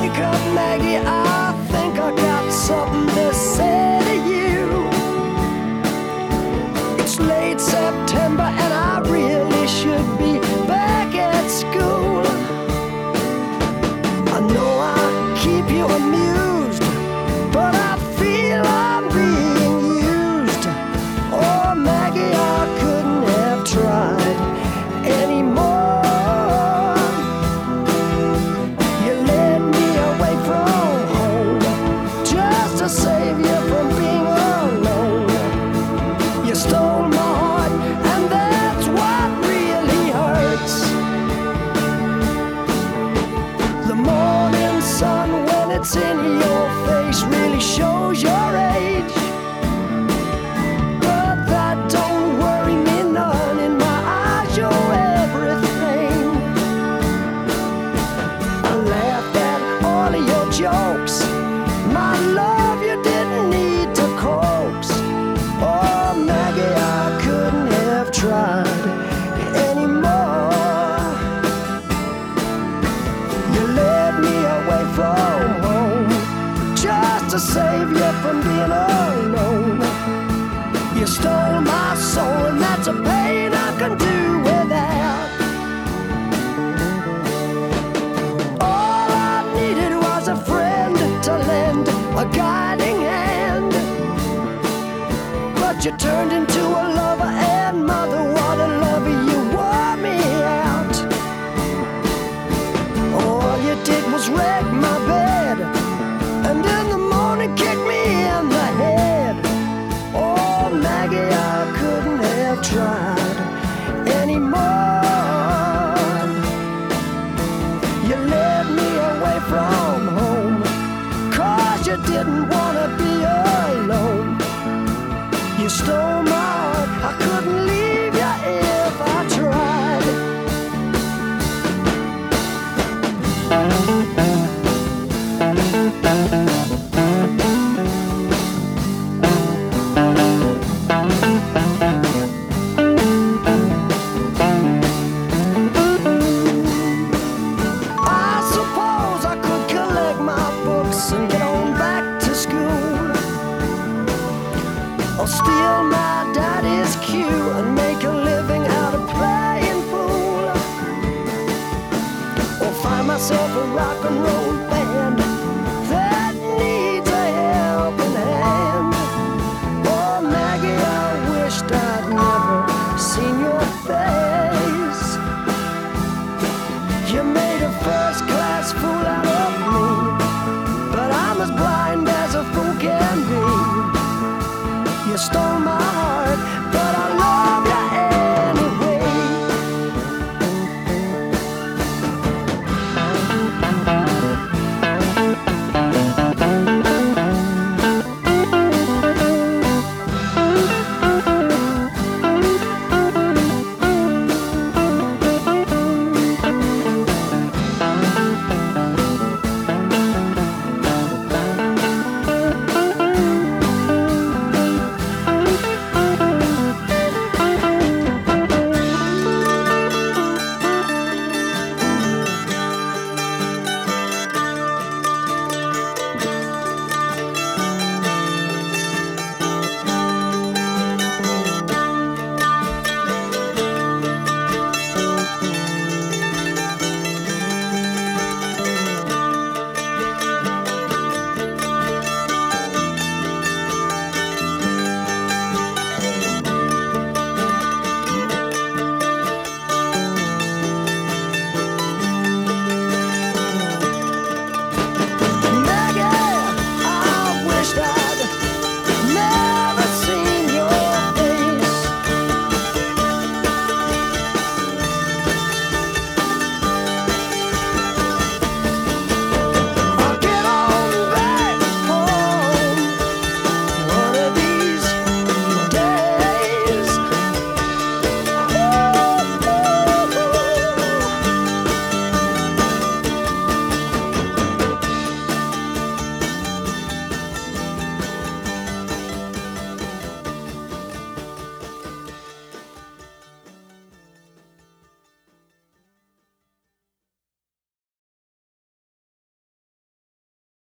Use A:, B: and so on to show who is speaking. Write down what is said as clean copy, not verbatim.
A: Wake up, Maggie, I think I got something to say to you. It's late September and I really should be back at school. I know I keep you amused, but I feel I'm being used. Oh, Maggie, I couldn't have tried anymore. You led me away from home just to save you from being alone. You stole my heart, and that's what really hurts. The morning sun, when it's in your face, really shows your age. But that don't worry me none. In my eyes, you're everything. I laughed at all of your jokes. My love, you didn't need to coax. Oh, Maggie, I couldn't have tried anymore. You led me away from home just to save you from being alone. You stole my soul, and that's a pain I can do without. All I needed was a friend to lend a guiding hand. But you turned into a lover and mother. What a lover, you wore me out. All you did was wreck my bed, and in the morning kick me in the head. Oh, Maggie, I couldn't have tried anymore. You led me away from home 'cause you didn't wanna be alone. You stole